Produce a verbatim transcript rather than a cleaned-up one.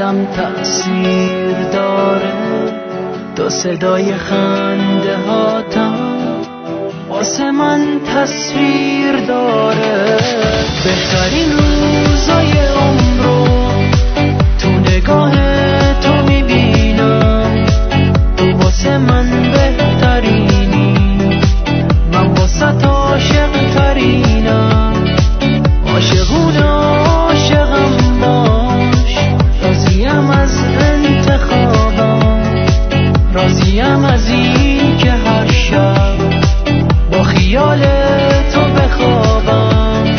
دلم تأثیر داره، تو صدای خنده هاتم واسه من تصویر داره. بهترین روزای عمرو تو نگاه تو میبینم، تو واسه من بهترینی، من واسه تو عاشق ترینم. عاشقون عاشقم باش، راضیم از انتخابم، راضیم از این که هر شب با خیال تو بخوابم.